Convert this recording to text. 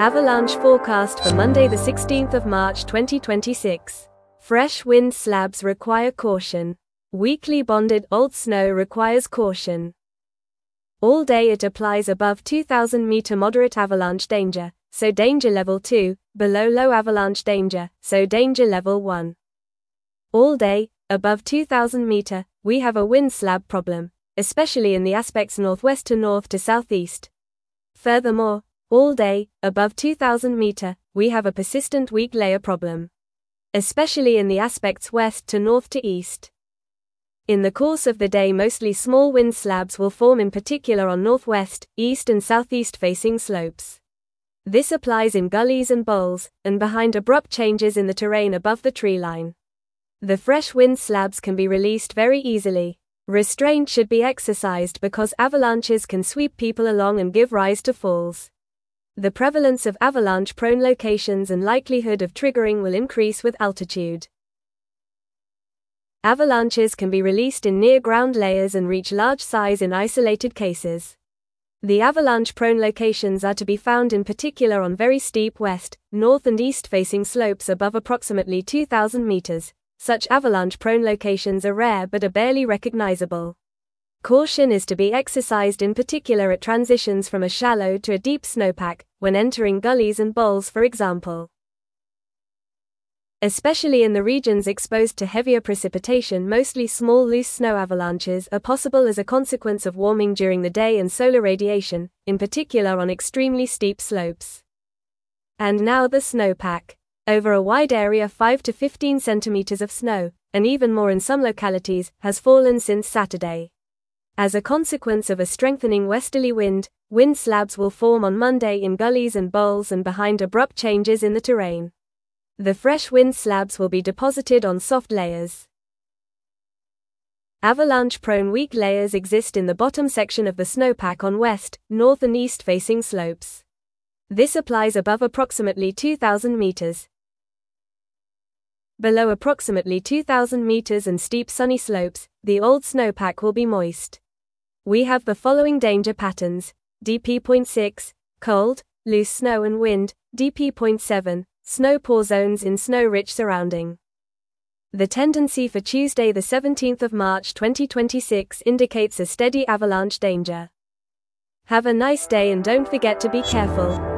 Avalanche forecast for Monday the 16th of March 2026. Fresh wind slabs require caution. Weakly bonded old snow requires caution. All day it applies above 2000 meter moderate avalanche danger, so danger level 2, below low avalanche danger, so danger level 1. All day, above 2000 meter, we have a wind slab problem, especially in the aspects northwest to north to southeast. Furthermore, all day, above 2000 meter, we have a persistent weak layer problem, especially in the aspects west to north to east. In the course of the day, mostly small wind slabs will form, in particular on northwest, east and southeast facing slopes. This applies in gullies and bowls, and behind abrupt changes in the terrain above the tree line. The fresh wind slabs can be released very easily. Restraint should be exercised because avalanches can sweep people along and give rise to falls. The prevalence of avalanche-prone locations and likelihood of triggering will increase with altitude. Avalanches can be released in near-ground layers and reach large size in isolated cases. The avalanche-prone locations are to be found in particular on very steep west, north and east-facing slopes above approximately 2000 meters. Such avalanche-prone locations are rare but are barely recognizable. Caution is to be exercised in particular at transitions from a shallow to a deep snowpack, when entering gullies and bowls for example. Especially in the regions exposed to heavier precipitation, mostly small loose snow avalanches are possible as a consequence of warming during the day and solar radiation, in particular on extremely steep slopes. And now the snowpack. Over a wide area, 5 to 15 centimeters of snow, and even more in some localities, has fallen since Saturday. As a consequence of a strengthening westerly wind slabs will form on Monday in gullies and bowls and behind abrupt changes in the terrain. The fresh wind slabs will be deposited on soft layers. Avalanche-prone weak layers exist in the bottom section of the snowpack on west, north and east-facing slopes. This applies above approximately 2000 meters. Below approximately 2000 meters and steep sunny slopes, the old snowpack will be moist. We have the following danger patterns: DP.6, cold, loose snow and wind, DP.7, snow pour zones in snow-rich surrounding. The tendency for Tuesday the 17th of March 2026 indicates a steady avalanche danger. Have a nice day and don't forget to be careful.